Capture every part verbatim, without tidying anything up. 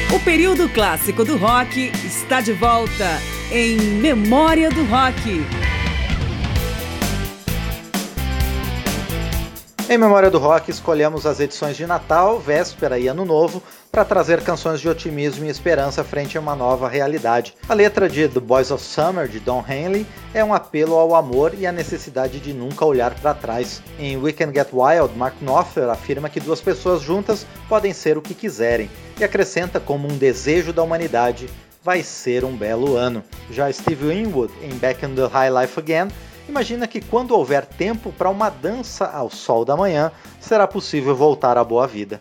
O período clássico do rock está de volta em Memória do Rock. Em Memória do Rock, escolhemos as edições de Natal, Véspera e Ano Novo para trazer canções de otimismo e esperança frente a uma nova realidade. A letra de The Boys of Summer, de Don Henley, é um apelo ao amor e à necessidade de nunca olhar para trás. Em We Can Get Wild, Mark Knopfler afirma que duas pessoas juntas podem ser o que quiserem, e acrescenta como um desejo da humanidade: vai ser um belo ano. Já Steve Winwood, em Back in the High Life Again, imagina que quando houver tempo para uma dança ao sol da manhã, será possível voltar à boa vida.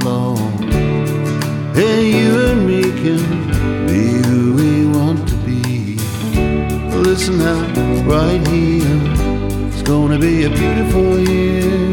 along. Hey, you and me can be who we want to be. Listen now, right here, it's gonna be a beautiful year.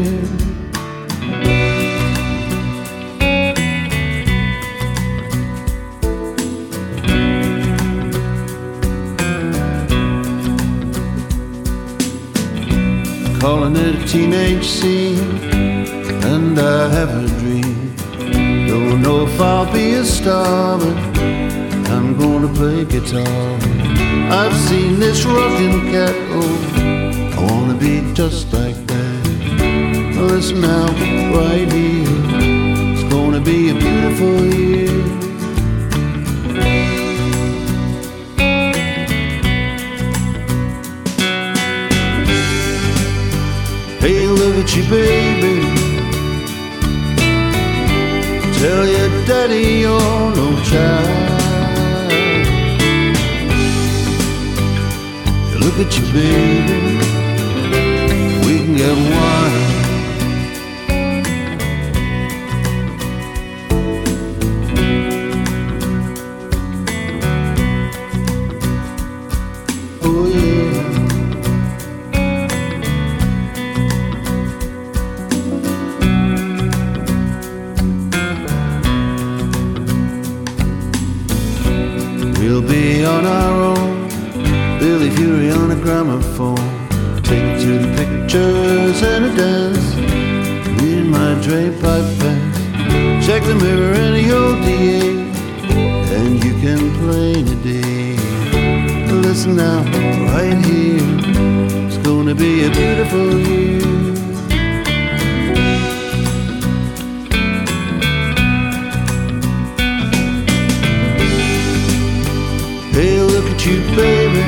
Calling it a teenage scene, and I have a dream. Don't know if I'll be a star, but I'm gonna play guitar. I've seen this rockin' cat, oh, I wanna be just like that. Listen now, right here, it's gonna be a beautiful year. Hey, look at you, baby. Tell your daddy you're no child. Look at you, baby. We can get wild. Oh yeah. We'll be on our own, Billy Fury on a gramophone. Take you to the pictures and a dance. Reading my drape pipe fast. Check the mirror and the O D A, and you can play today. Listen now, right here, it's gonna be a beautiful year. Hey, look at you, baby.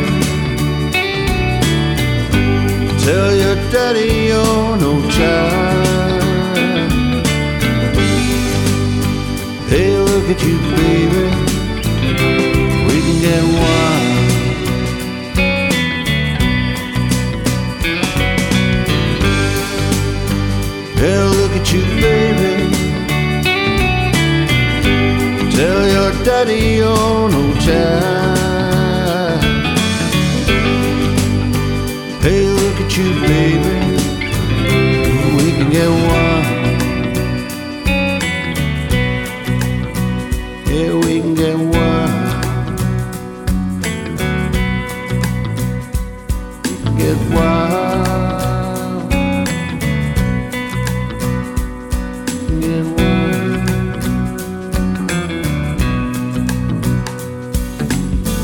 Tell your daddy you're no child. Hey, look at you, baby. We can get wild. Hey, look at you, baby. Tell your daddy you're no child. Hey, look at you, baby. We can get wild. Yeah, we can get wild. We can get wild. Get wild.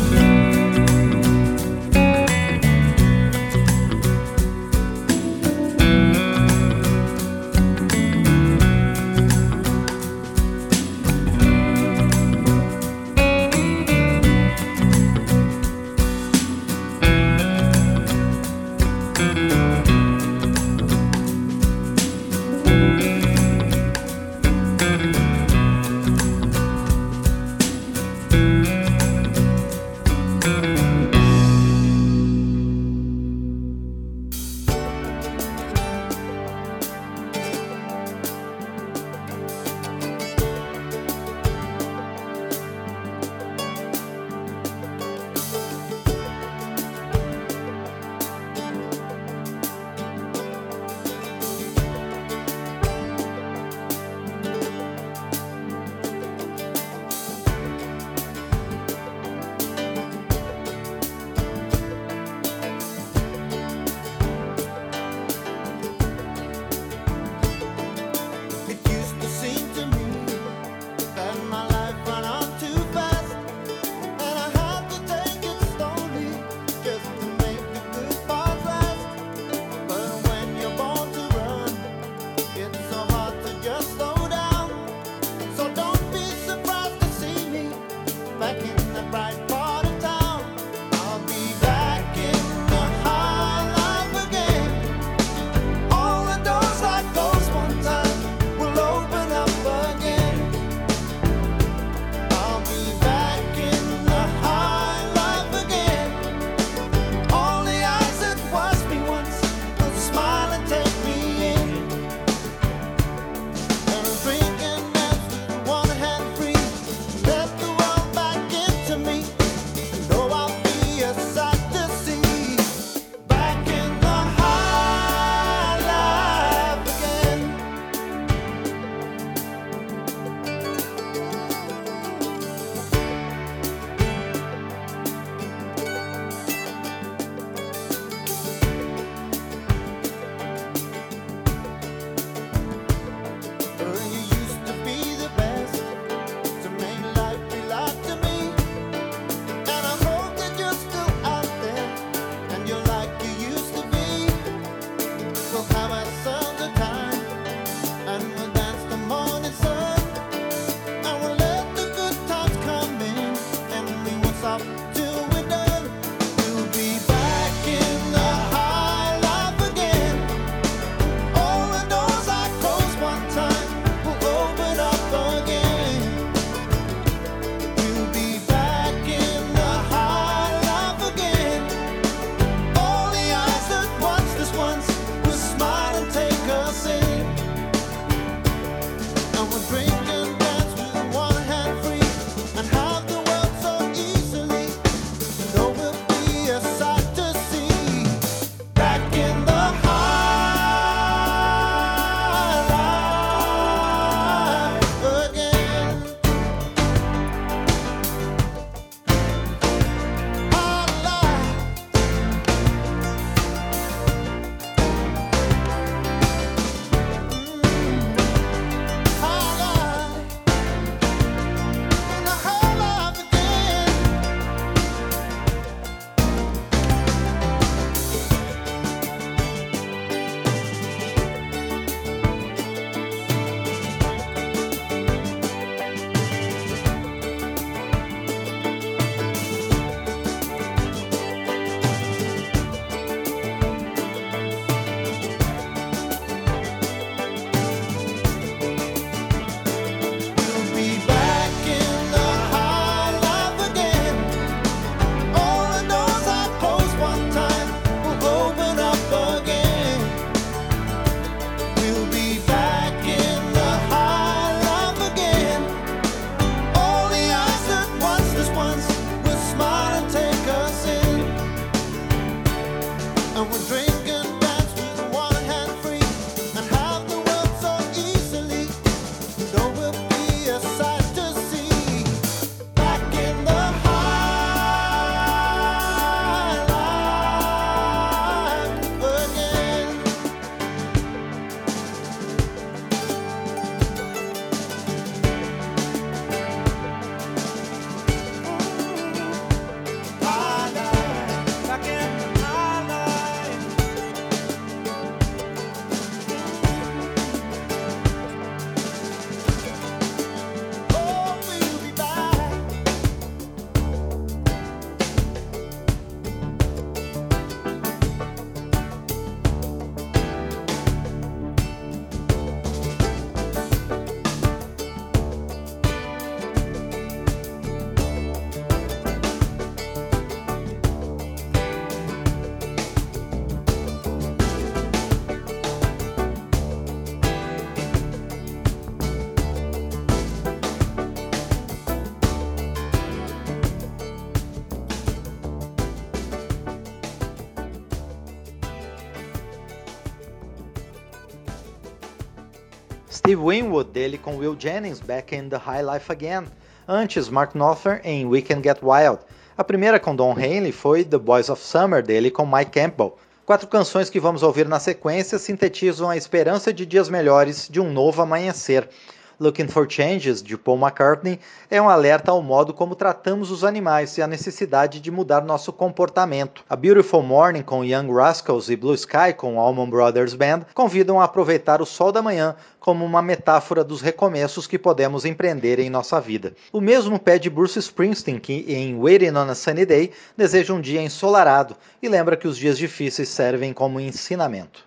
Steve Winwood, dele com Will Jennings, Back in the High Life Again. Antes, Mark Knopfler em We Can Get Wild. A primeira com Don Henley foi The Boys of Summer, dele com Mike Campbell. Quatro canções que vamos ouvir na sequência sintetizam a esperança de dias melhores, de um novo amanhecer. Looking for Changes, de Paul McCartney, é um alerta ao modo como tratamos os animais e a necessidade de mudar nosso comportamento. A Beautiful Morning, com Young Rascals, e Blue Sky, com Allman Brothers Band, convidam a aproveitar o sol da manhã como uma metáfora dos recomeços que podemos empreender em nossa vida. O mesmo pede Bruce Springsteen, que em Waiting on a Sunny Day deseja um dia ensolarado e lembra que os dias difíceis servem como ensinamento.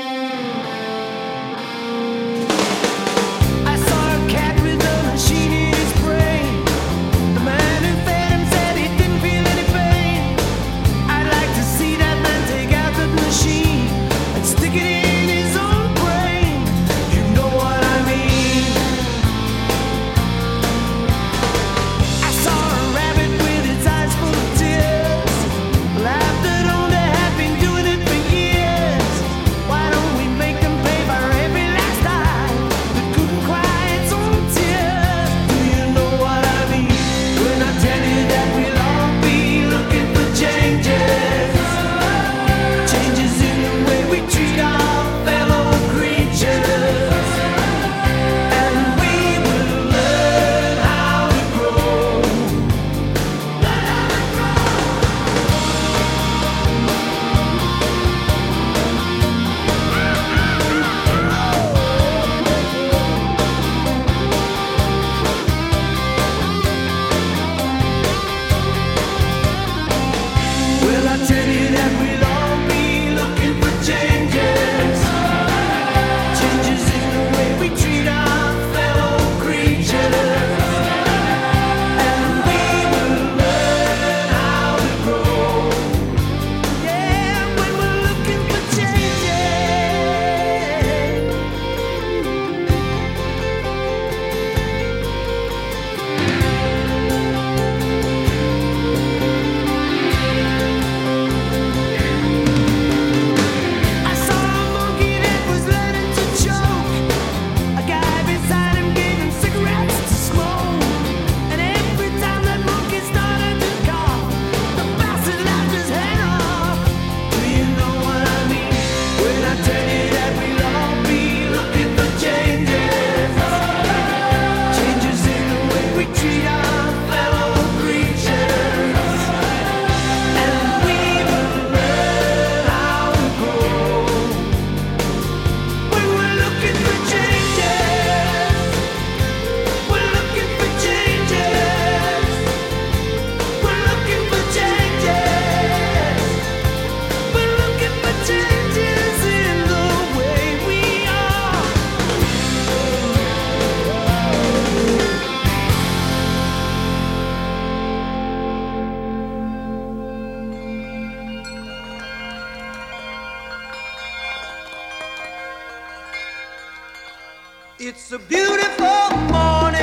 It's a beautiful morning.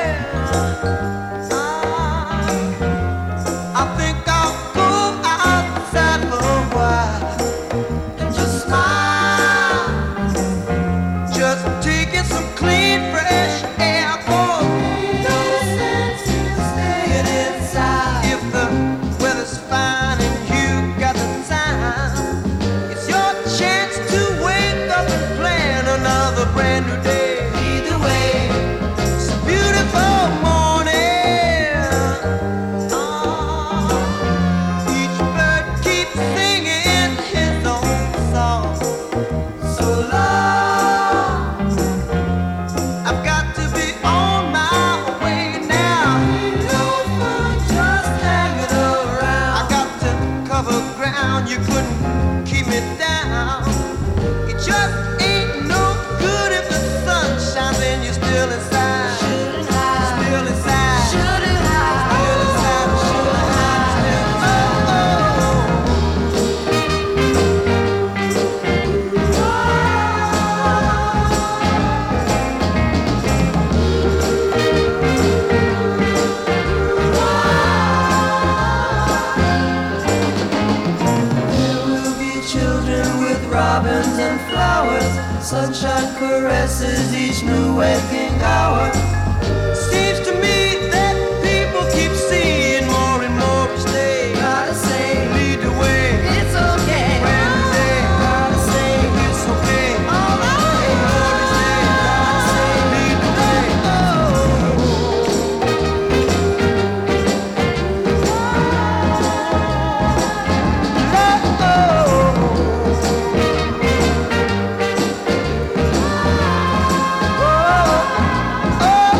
I think I'll go outside for a while and just smile, just taking some clean, fresh air. Oh, no sense in staying inside. If the weather's fine and you got the time, it's your chance to wake up and plan another brand new day. Either way. Sunshine caresses each new waking hour. Seems to me that people keep seeing more and more each day. Gotta say, lead the way. It's okay. When they gotta say, it's okay. All right. More each day. Gotta say, lead the way. Oh, oh, oh.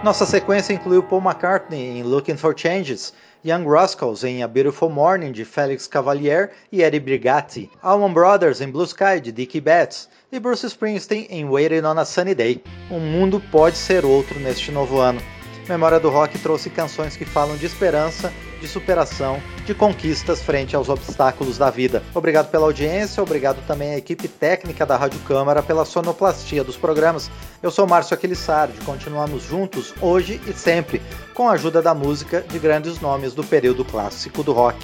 Nossa sequência incluiu Paul McCartney em Looking for Changes, Young Rascals em A Beautiful Morning, de Félix Cavaliere e Eddie Brigatti, Allman Brothers em Blue Sky, de Dickie Betts, e Bruce Springsteen em Waiting on a Sunny Day. Um mundo pode ser outro neste novo ano. Memória do Rock trouxe canções que falam de esperança, de superação, de conquistas frente aos obstáculos da vida. Obrigado pela audiência, obrigado também à equipe técnica da Rádio Câmara pela sonoplastia dos programas. Eu sou Márcio Aquilissardi, continuamos juntos hoje e sempre, com a ajuda da música de grandes nomes do período clássico do rock.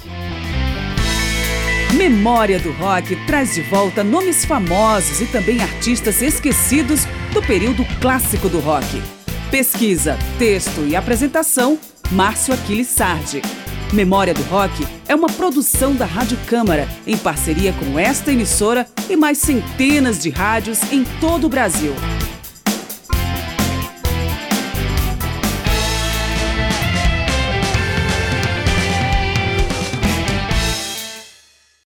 Memória do Rock traz de volta nomes famosos e também artistas esquecidos do período clássico do rock. Pesquisa, texto e apresentação, Márcio Aquilissardi. Memória do Rock é uma produção da Rádio Câmara, em parceria com esta emissora e mais centenas de rádios em todo o Brasil.